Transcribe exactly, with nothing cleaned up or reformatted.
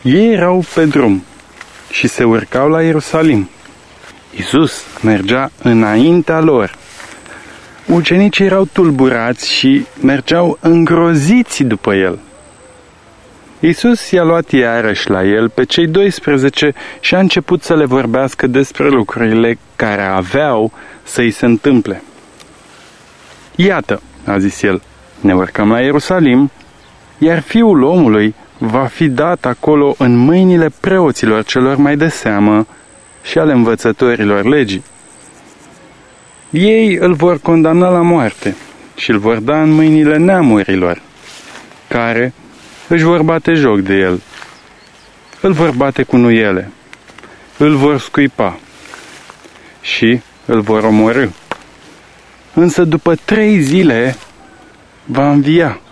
Ei erau pe drum și se urcau la Ierusalim. Iisus mergea înaintea lor. Ucenicii erau tulburați și mergeau îngroziți după el. Iisus i-a luat iarăși la el pe cei doisprezece și a început să le vorbească despre lucrurile care aveau să-i se întâmple. Iată, a zis el, ne urcăm la Ierusalim, iar Fiul omului va fi dat acolo în mâinile preoților celor mai de seamă și ale învățătorilor legii. Ei îl vor condamna la moarte și îl vor da în mâinile neamurilor, care își vor bate joc de el. Îl vor bate cu nuiele, îl vor scuipa și îl vor omorî. Însă după trei zile va învia.